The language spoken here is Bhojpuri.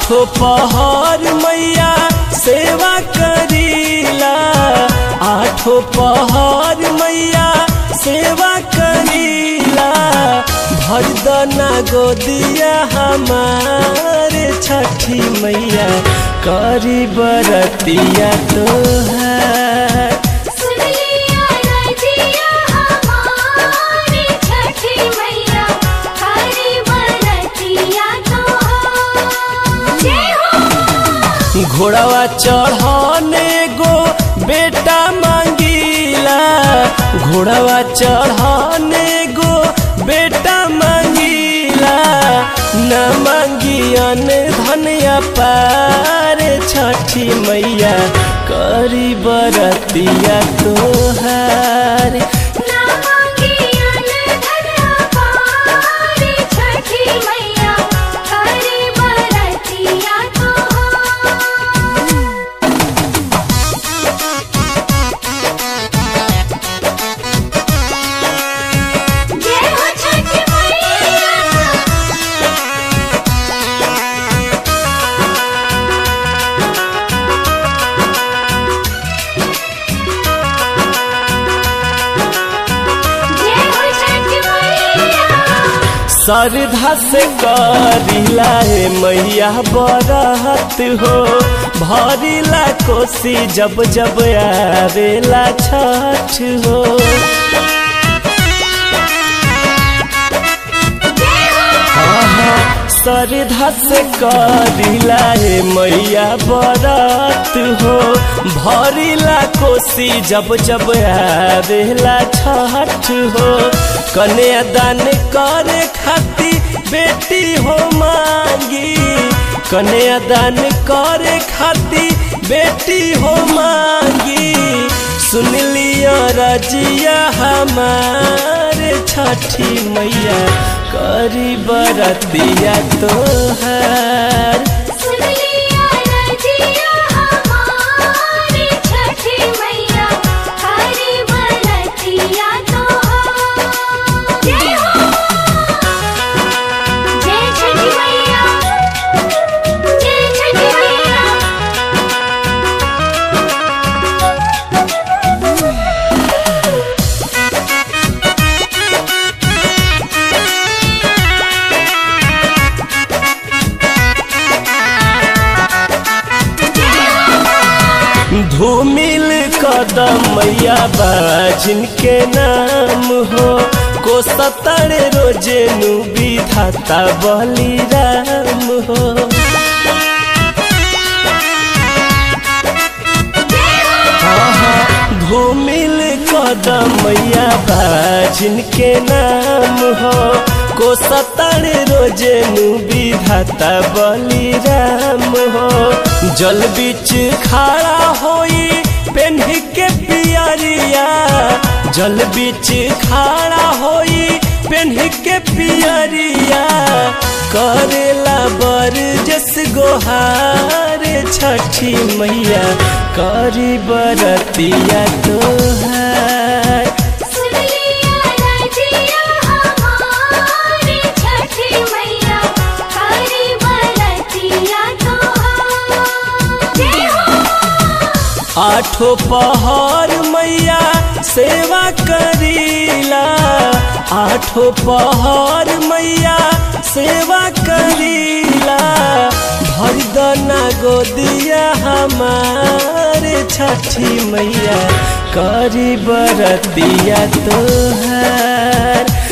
आठों पहर मैया सेवा करीला, आठों पहर मैया सेवा करीला। भर दना गोदिया हमारे छठी मैया करी बरतिया तोहार। घोड़ावा चढ़ाने गो बेटा मांगीला, घोड़ावा चढ़ाने गो बेटा मांगीला। न मांगियन धनिया पार छठी मैया करी बरतिया तोहार। श्रद्धा से करिला हे मैया बरहत हो, भरिला कोसी जब जब आवेला छठ हो। श्रद्धा से करिला हे मैया बरत हो, भरिला कोसी जब जब आवेला छठ हो। कन्या दान करे खाती बेटी हो मांगी, कन्या दान करे खाती बेटी हो मांगी। सुन लिया रजिया हमारे छठी मैया करी बरतिया तोहार। धूमिल कदम मैया बाजिन के नाम हो, को सतरे रोजे नु विधाता बलिराम हो। धूमिल कदम मैया बाजिन के नाम हो, को सतरे रोजे नु विधाता बलिराम हो। जल बीच खड़ा होई पेन्ही के पियरिया, जल बीच खड़ा होई पेन्ही के पियरिया। करेला बर जस गोहार छठी मैया करी बरतिया तोहार। आठों पहर मैया सेवा करीला, आठों पहर मैया सेवा करीला। भर दना गोदिया हमारे छठी मैया करी बरतिया तोहार।